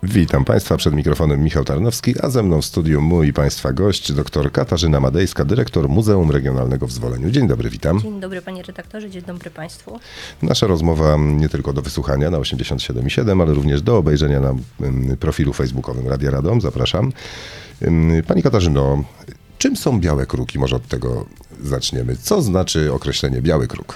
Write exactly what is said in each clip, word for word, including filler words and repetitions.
Witam Państwa, przed mikrofonem Michał Tarnowski, a ze mną w studiu mój i Państwa gość, dr Katarzyna Madejska, dyrektor Muzeum Regionalnego w Zwoleniu. Dzień dobry, witam. Dzień dobry panie redaktorze, dzień dobry Państwu. Nasza rozmowa nie tylko do wysłuchania na osiemdziesiąt siedem i siedem, ale również do obejrzenia na profilu facebookowym Radia Radom. Zapraszam. Pani Katarzyno, czym są białe kruki? Może od tego zaczniemy. Co znaczy określenie biały kruk?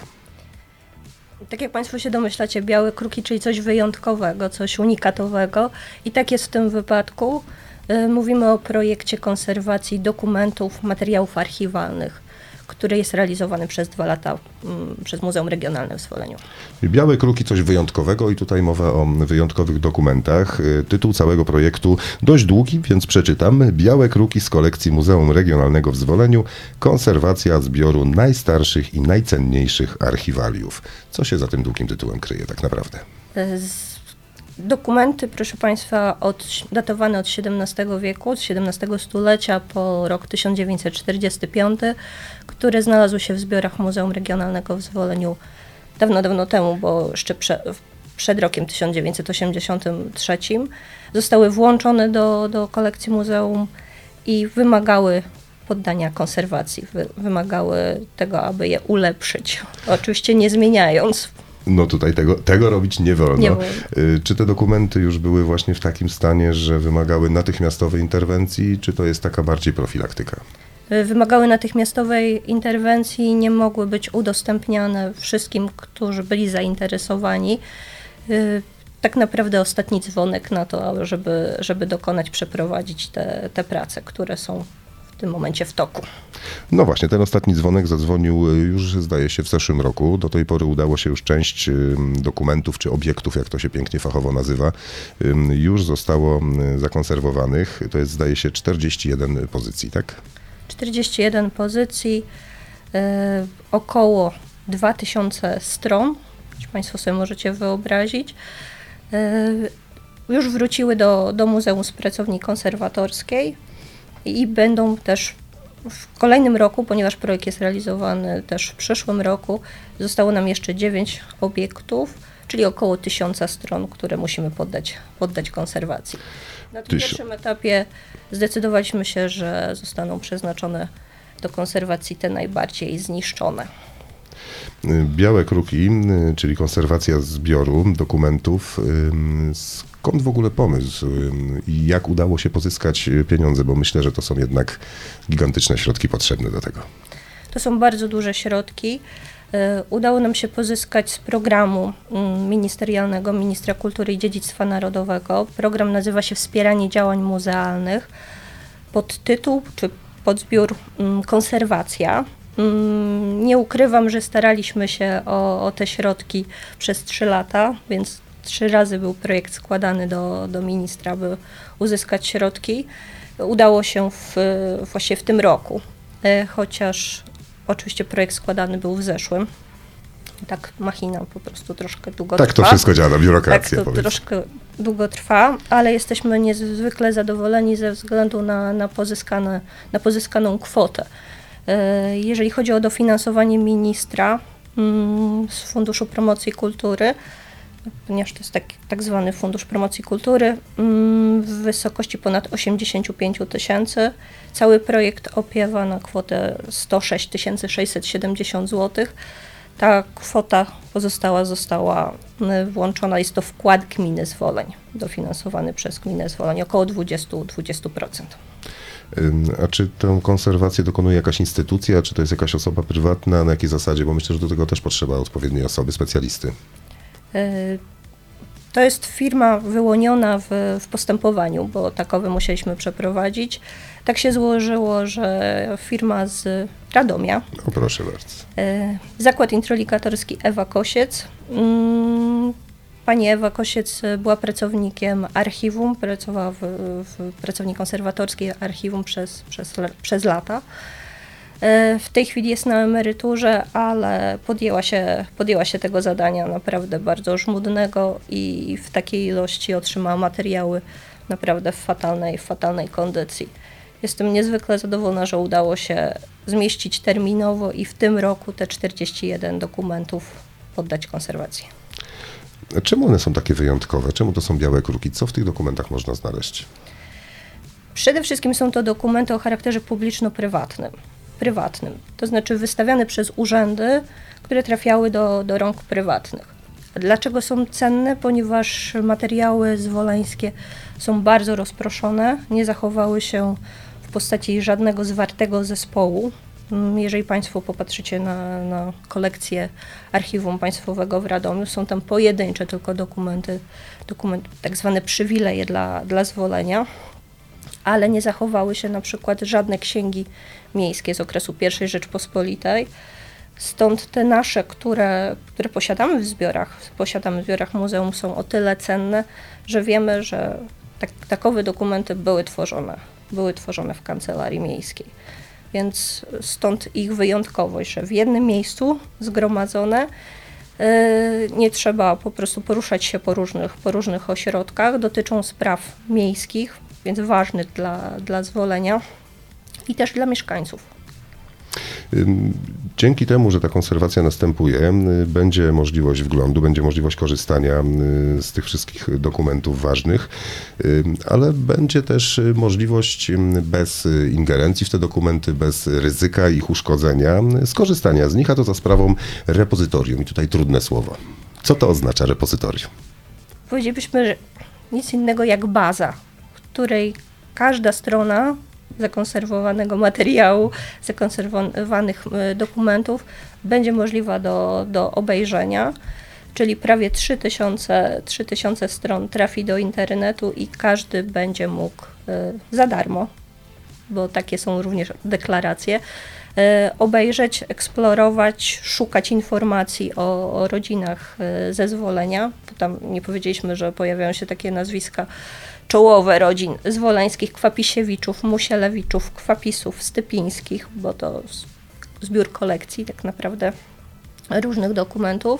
Tak jak Państwo się domyślacie, białe kruki, czyli coś wyjątkowego, coś unikatowego. I tak jest w tym wypadku. Yy, mówimy o projekcie konserwacji dokumentów, materiałów archiwalnych, który jest realizowany przez dwa lata yy, przez Muzeum Regionalne w Zwoleniu. Białe kruki, coś wyjątkowego i tutaj mowa o wyjątkowych dokumentach. Tytuł całego projektu dość długi, więc przeczytam. Białe kruki z kolekcji Muzeum Regionalnego w Zwoleniu. Konserwacja zbioru najstarszych i najcenniejszych archiwaliów. Co się za tym długim tytułem kryje tak naprawdę? Z Dokumenty, proszę Państwa, od, datowane od siedemnastego wieku, od siedemnastego stulecia po rok tysiąc dziewięćset czterdziesty piąty, które znalazły się w zbiorach Muzeum Regionalnego w Zwoleniu dawno, dawno temu, bo jeszcze prze, przed rokiem tysiąc dziewięćset osiemdziesiątym trzecim, zostały włączone do, do kolekcji muzeum i wymagały poddania konserwacji, wy, wymagały tego, aby je ulepszyć, oczywiście nie zmieniając. No tutaj tego, tego robić nie wolno. Nie wolno. Czy te dokumenty już były właśnie w takim stanie, że wymagały natychmiastowej interwencji, czy to jest taka bardziej profilaktyka? Wymagały natychmiastowej interwencji, nie mogły być udostępniane wszystkim, którzy byli zainteresowani. Tak naprawdę ostatni dzwonek na to, żeby, żeby dokonać, przeprowadzić te, te prace, które są w tym momencie w toku. No właśnie, ten ostatni dzwonek zadzwonił już, zdaje się, w zeszłym roku. Do tej pory udało się już część dokumentów czy obiektów, jak to się pięknie fachowo nazywa, już zostało zakonserwowanych. To jest, zdaje się, czterdzieści jeden pozycji, tak? czterdzieści jeden pozycji, yy, około dwa tysiące stron, jak Państwo sobie możecie wyobrazić. Yy, już wróciły do, do Muzeum z Pracowni Konserwatorskiej i będą też w kolejnym roku, ponieważ projekt jest realizowany też w przyszłym roku, zostało nam jeszcze dziewięć obiektów, czyli około tysiąca stron, które musimy poddać, poddać konserwacji. Na tym pierwszym etapie zdecydowaliśmy się, że zostaną przeznaczone do konserwacji te najbardziej zniszczone. Białe kruki, czyli konserwacja zbioru dokumentów. Skąd w ogóle pomysł i jak udało się pozyskać pieniądze? Bo myślę, że to są jednak gigantyczne środki potrzebne do tego. To są bardzo duże środki. Udało nam się pozyskać z programu ministerialnego Ministra Kultury i Dziedzictwa Narodowego. Program nazywa się Wspieranie działań muzealnych. Podtytuł czy podzbiór Konserwacja. Nie ukrywam, że staraliśmy się o, o te środki przez trzy lata, więc trzy razy był projekt składany do, do ministra, by uzyskać środki. Udało się w, właśnie w tym roku, chociaż oczywiście projekt składany był w zeszłym. Tak machina po prostu troszkę długo tak trwa. Tak to wszystko działa, biurokracja. Tak to powiedz. Troszkę długo trwa, ale jesteśmy niezwykle zadowoleni ze względu na, na, pozyskane, na pozyskaną kwotę. Jeżeli chodzi o dofinansowanie ministra z Funduszu Promocji Kultury, ponieważ to jest tak, tak zwany Fundusz Promocji Kultury, w wysokości ponad osiemdziesiąt pięć tysięcy. Cały projekt opiewa na kwotę sto sześć tysięcy sześćset siedemdziesiąt złotych. Ta kwota pozostała została włączona, jest to wkład gminy Zwoleń, dofinansowany przez gminę Zwoleń, około dwadzieścia do dwudziestu procent. A czy tę konserwację dokonuje jakaś instytucja, czy to jest jakaś osoba prywatna, na jakiej zasadzie? Bo myślę, że do tego też potrzeba odpowiedniej osoby, specjalisty. To jest firma wyłoniona w, w postępowaniu, bo takowe musieliśmy przeprowadzić. Tak się złożyło, że firma z Radomia, o, proszę bardzo. Zakład Introligatorski Ewa Kosiec. Pani Ewa Kosiec była pracownikiem archiwum, pracowała w, w pracowni konserwatorskiej archiwum przez, przez, przez lata. W tej chwili jest na emeryturze, ale podjęła się, podjęła się tego zadania naprawdę bardzo żmudnego i w takiej ilości otrzymała materiały naprawdę w fatalnej, w fatalnej kondycji. Jestem niezwykle zadowolona, że udało się zmieścić terminowo i w tym roku te czterdzieści jeden dokumentów poddać konserwacji. Czemu one są takie wyjątkowe? Czemu to są białe kruki? Co w tych dokumentach można znaleźć? Przede wszystkim są to dokumenty o charakterze publiczno-prywatnym. Prywatnym, to znaczy wystawiane przez urzędy, które trafiały do, do rąk prywatnych. Dlaczego są cenne? Ponieważ materiały zwoleńskie są bardzo rozproszone, nie zachowały się w postaci żadnego zwartego zespołu. Jeżeli Państwo popatrzycie na, na kolekcję Archiwum Państwowego w Radomiu, są tam pojedyncze tylko dokumenty, dokumenty, tak zwane przywileje dla, dla zwolenia, ale nie zachowały się na przykład żadne księgi miejskie z okresu pierwszej Rzeczpospolitej. Stąd te nasze, które, które posiadamy w zbiorach, posiadamy w zbiorach muzeum, są o tyle cenne, że wiemy, że tak, takowe dokumenty były tworzone, były tworzone w kancelarii miejskiej. Więc stąd ich wyjątkowość, że w jednym miejscu zgromadzone, yy, nie trzeba po prostu poruszać się po różnych, po różnych ośrodkach, dotyczą spraw miejskich, więc ważnych dla, dla zwolenia i też dla mieszkańców. Dzięki temu, że ta konserwacja następuje, będzie możliwość wglądu, będzie możliwość korzystania z tych wszystkich dokumentów ważnych, ale będzie też możliwość bez ingerencji w te dokumenty, bez ryzyka ich uszkodzenia, skorzystania z nich, a to za sprawą repozytorium. I tutaj trudne słowo. Co to oznacza repozytorium? Powiedzielibyśmy, że nic innego jak baza, w której każda strona zakonserwowanego materiału, zakonserwowanych dokumentów będzie możliwa do, do obejrzenia, czyli prawie trzy tysiące stron trafi do internetu i każdy będzie mógł za darmo, bo takie są również deklaracje, obejrzeć, eksplorować, szukać informacji o, o rodzinach zezwolenia. Tam nie powiedzieliśmy, że pojawiają się takie nazwiska czołowe rodzin zwoleńskich, Kwapisiewiczów, Musielewiczów, Kwapisów, Stypińskich, bo to zbiór kolekcji tak naprawdę różnych dokumentów.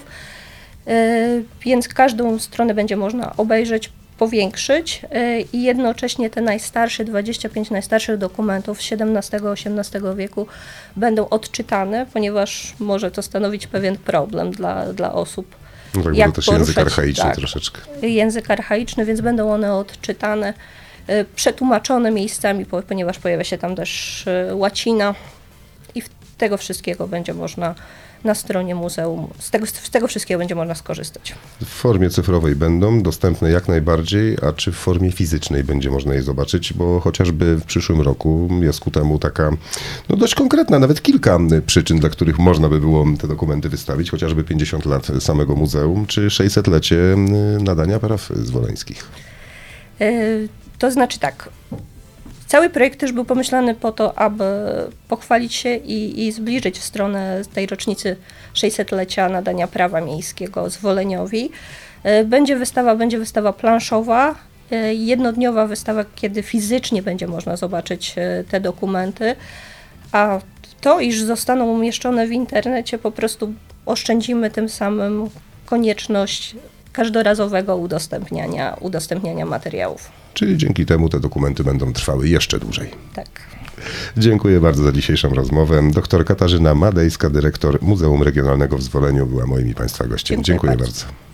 Więc każdą stronę będzie można obejrzeć, powiększyć i jednocześnie te najstarsze, dwadzieścia pięć najstarszych dokumentów z siedemnastego osiemnastego wieku będą odczytane, ponieważ może to stanowić pewien problem dla, dla osób. No tak, jak bo to też poruszać, język archaiczny tak, troszeczkę. Język archaiczny, więc będą one odczytane, przetłumaczone miejscami, ponieważ pojawia się tam też łacina i tego wszystkiego będzie można na stronie muzeum, z tego, z tego wszystkiego będzie można skorzystać. W formie cyfrowej będą dostępne jak najbardziej, a czy w formie fizycznej będzie można je zobaczyć, bo chociażby w przyszłym roku jest ku temu taka no dość konkretna, nawet kilka przyczyn, dla których można by było te dokumenty wystawić, chociażby pięćdziesiąt lat samego muzeum, czy sześćsetlecie nadania praw zwoleńskich. Yy, to znaczy tak, cały projekt też był pomyślany po to, aby pochwalić się i, i zbliżyć w stronę tej rocznicy sześćsetlecia nadania prawa miejskiego zwoleniowi. Będzie wystawa, będzie wystawa planszowa, jednodniowa wystawa, kiedy fizycznie będzie można zobaczyć te dokumenty, a to, iż zostaną umieszczone w internecie, po prostu oszczędzimy tym samym konieczność każdorazowego udostępniania, udostępniania materiałów. Czyli dzięki temu te dokumenty będą trwały jeszcze dłużej. Tak. Dziękuję bardzo za dzisiejszą rozmowę. Doktor Katarzyna Madejska, dyrektor Muzeum Regionalnego w Zwoleniu, była moim i Państwa gościem. Dziękuję Dziękuję bardzo. bardzo.